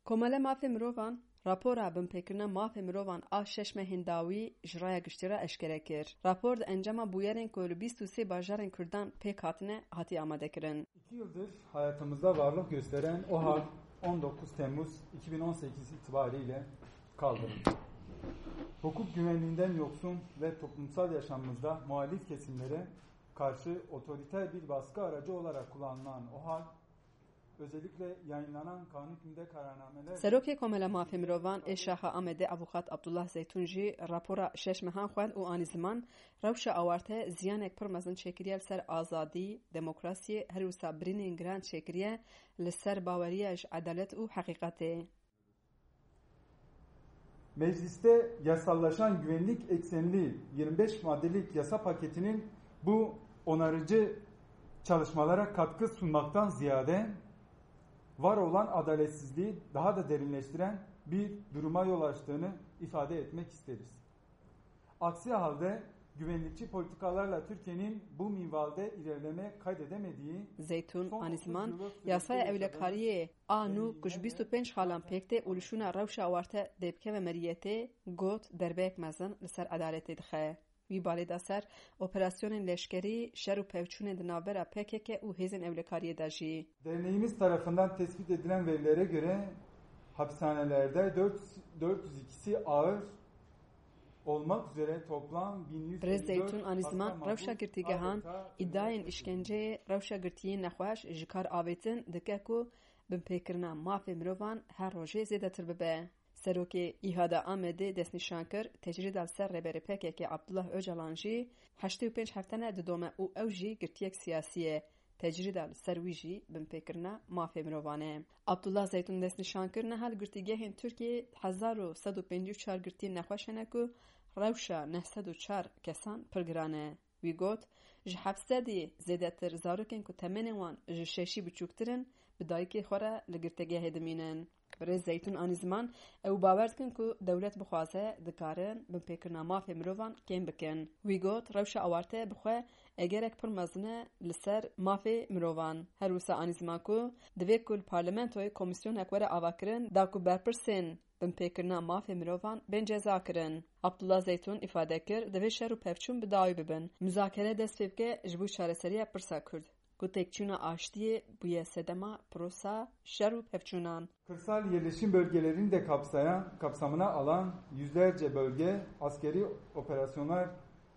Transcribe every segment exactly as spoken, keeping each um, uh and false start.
Komele mafê mirovan, rapora binpêkirina mafê mirovan a şeşme Hindawî ji raya giştî re eşkere kir. Rapor di encama bûyerên ku li bîst û sê bajarên Kurdan pêk hatine hatiye amadekirin. İki yıldır hayatımızda varlık gösteren O H A on dokuz Temmuz iki bin on sekiz itibariyle kaldırıldı. Hukuk güvenliğinden yoksun ve toplumsal yaşamımızda muhalif kesimlere karşı otoriter bir baskı aracı olarak kullanılan O H A özellikle yayınlanan kanun hükmünde kararnameler... Serokê Komela Mafê Mirovan ê Şaha Amedê Avukat Abdullah Zeytun jî rapora şeş mehan xwend û anî ziman rewşa awarte ziyanek pir mezin çêkiriye li ser azadî, demokrasiyê, her wisa birînên giran çêkiriye li ser baweriya ji edalet û heqîqetê. Mecliste yasallaşan güvenlik eksenli yirmi beş maddelik yasa paketinin bu onarıcı çalışmalara katkı sunmaktan ziyade var olan adaletsizliği daha da derinleştiren bir duruma yol açtığını ifade etmek isteriz. Aksi halde güvenlikçi politikalarla Türkiye'nin bu minvalde ilerleme kaydedemediği Zeytun anizman yasaya evlekariyê anu ku ji bîst û pênc xalan pêktê û lişûna rewşa awarte dêbke ve meriyetê got derbeyek mezin li ser edaletê dixe. Wî balê da ser operasyonên leşkerî, şer û pevçûnên di navbera P K K û hêzên evlekariyê de jî. Derneğimiz tarafından tespit edilen verilere göre hapishanelerde dört yüz ikisi ağır olmak üzere toplam bin yüz Birêz Zeytun anîzman rewşa girtîgehan îdayên îşkenceyê rewşa girtiyên nexweş ji kar avêtin dike ku binpêkirina mafê mirovan her rojê zêdetir bibe. Serokê İHA'da Amedê destnîşan kir tecrîda li ser rêberê P K K Abdullah Öcalan jî heştê û pênc heftene didome û ew jî girtiyek siyasî ye. Tecrîda li ser wî jî binpêkirina mafê mirovan e. Abdullah Zeytun destnîşan kir nehal girtîgehên Tirkiyeyê hezar û sed û pêncî û çar girtiyên nexweş hene ku rewşa neh sed û çar kesan pir giran e. Wî got ji hevsedê zêdetir zarokên ku temenên wan ji şeşî biçûktir bi dayîkê xwe re li girtîgehê dimînin. Birêz Zeytun anîzman ew bawer dikin ku dewlet bixwaze dikarin binpêkirina mafê mirovan kêm bikin. Wî got rewşa awarte bixwe egerek pir mezin e li ser mafê mirovan. Her wisa anîzman ku divê ku li parlamentoyê komîsyonek were avakirin da ku berpirsên binpêkirina mafê mirovan bên ceza kirin. Abdullah Zeytun ifade kir divê şer û pevçûn bi dawî bibin. Müzakere dest pê bike ji bo çareseriya pirsa Kurd. Ku têkçûna aştiyê bûye sedema prosa şer û pevçûnan. Kırsal yerleşim bölgelerini de kapsayan, kapsamına alan yüzlerce bölge askeri operasyonlar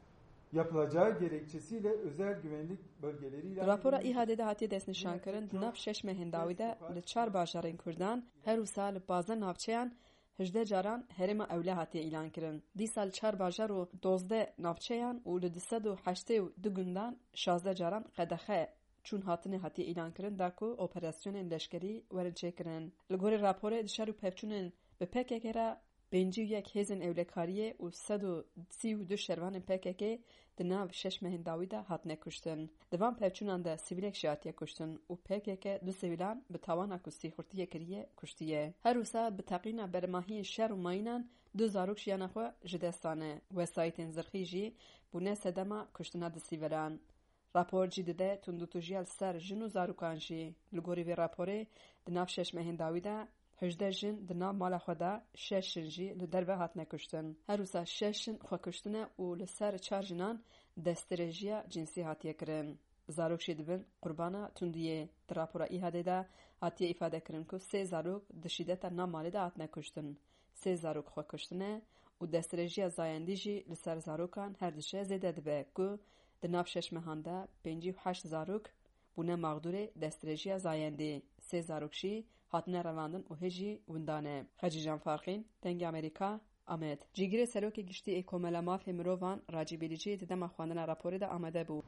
yapılacağı gerekçesiyle özel güvenlik bölgeleriyle... Rapora İHA'de hatiye destnîşan kirin di nav şeşme Hindawî de li çar bajarên Kurdan her wisa li bazda navçeyan hejde caran herêma ewle hatiye îlan kirin. Dîsa li çar bajar û dozdeh navçeyan û li di sed û heştê û du gundan şazdeh caran qedexe çûn hatine hatiye îlan kirin da ku operasyonên leşkerî werin çêkirin. Li gorî raporê di şer û pevçûnên bi P K K re pêncî û yek hêzên evlekariyê û sed û sî û du şervanên P K K di nav şeşme Hindawî de hatine kuştin. Di van pevçûnan de sivîlek jî hatiye kuştin û P K K du sivîlan bi tawana ku sîxurtiyê kiriye kuştiye. Her wisa bi teqîna bermahiyên şer û mayînan du zarok jiyana xwe ji dest dane. Wesayetên zirxî jî bûne sedema kuştina di sîveran. Rapor jî dide tundûtujiya li ser jin û zarokan jî. Li gorî vê raporê di nav şeşme Hindawî de hejde jin di nav mala xwe de şeş jin jî li derve hatine kuştin. Her wisa şeş jin xwe kuştine û li ser çar jinan destêrêjiya cinsî hatiye kirin. Zarok jî dibin qurbana tundiyê. Di rapora İHA'de de hatiye ifade kirin ku sê zarok di şîdeta nav malê de hatine kuştin. Sê zarok xwe kuştine û destêrêjiya zayendî jî li ser zarokan her dişe zêde dibe ku di nav şeş mehan de pêncî û heşt zarok bûne mağdurê destêrêjiya zayendî. Sê zarok jî hatine revandin û hê jî windan e. Xecî Can Farxîn, Dengê Amerîka, Amed. Cîgirê Serokê Giştî ê Komela Mafê Mirovan Racî Bêlîcî di dema xwendina raporê de amade bû.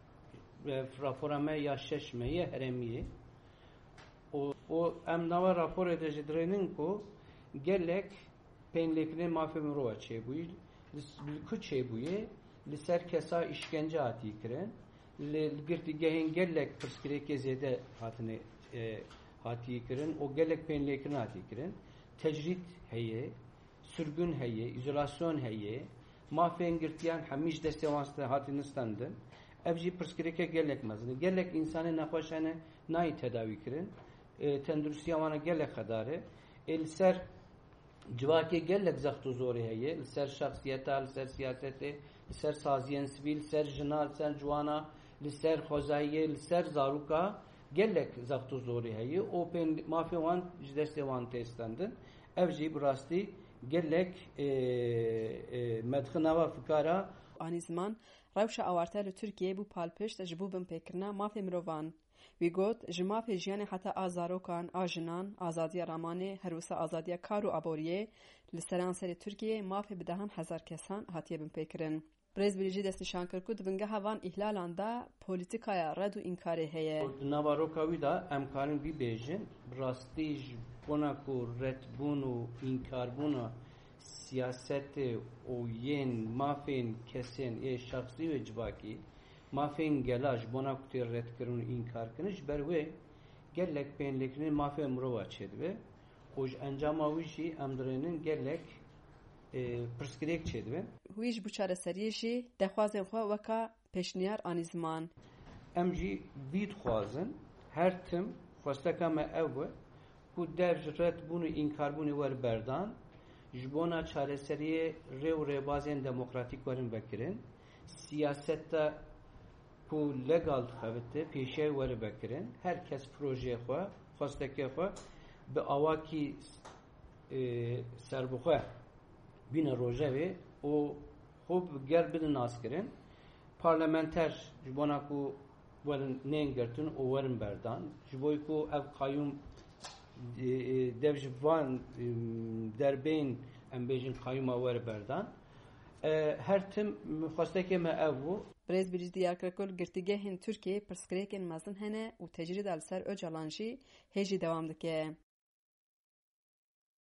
Rapora me ya şeşmeyê herêmiyê û û em nava raporê de jî dirênin ku gelek pênlêkirinê mafê mirova çêbûyî li ku çêbûyê li ser kesa işkence hatî kirin. Li girtîgehên gelek pirsgirêkê zêde hatine hatî kirin û gelek pênlêkirin hatî kirin. Tecrid heye, sürgün heye, izolasyon heye, mafên girtiyan hemî ji destê wan hatîne standin. Ev jî pirsgirêke gelek mezin. Gelek insanê nexweş hene nayê tedawî kirin. Tenduristiya wan gelek xedar e. El ser civakê gelek zext û zorê heye li ser şexsiyeta, li ser siyasetê, li ser saziyên sivîl, li ser jina, li ser ciwana, li ser xwezayiyê, li ser zaroka gelek zext û zorê heye. O pên mafê wan ji destê wan tê standin. Ev jî bi rastî gelek medixi nava fikara Anî ziman rewşa awarta li Tirkiyeyê bû palpişt ji bo binpêkirina mafê mirovan. Wî got ji mafê jiyanê heta a zarokan, a jinan, azadiya ramanê, herwisa azadiya kar û aboriyê li seranserê Tirkiyeyê mafê bi dehan hezar kesan hatiye binpêkirin. Rêzbîrî jî destnîşan kir ku di bingeha van îhlalan da polîtîkaya red û înkarê heye. Di nava roka wî da em karin bibêjin bi rastî ji bona ku redbûn û înkarbûna siyasetê û yên mafên kesên ê şexsî û civakî mafên gela ji bona ku tê redkirin û înkarkirin ji ber wê gelek pênlêkirinê mafê mirova çêdibe û ji encama wî jî em dirênin gelek pirsgirêk çêdibe. Wî ji bo çareseriyê jî dexwazên xwe weka pêşniyar anî ziman. Em jî vî dixwazin her tim xwesteka me ew be ku dev ji redbûn û înkarbûnê were berdan ji bona çareseriyê rê û rêbazên demokratîk werin vekirin. Siyaseta ku legal dixebite pêşeyê were vekirin. Herkes projeyê xwe, xwestekê xwe bi awakî serbixwe bîne rojevê û xwe ger bidin naskirin. Parlamenter ji bona ku werin nên girtin û werin berdan. Ji bo ku ev qayyum dev ji van derbên em bêjin qayyuma were berdan. Her tim xwestekê me ev bû. Rêzbîrî Diyarbekir girtîgehên Tirkiyeyê pirsgirêkên mezin hene û tecrîda li ser Öcalan jî hê jî dewam dike.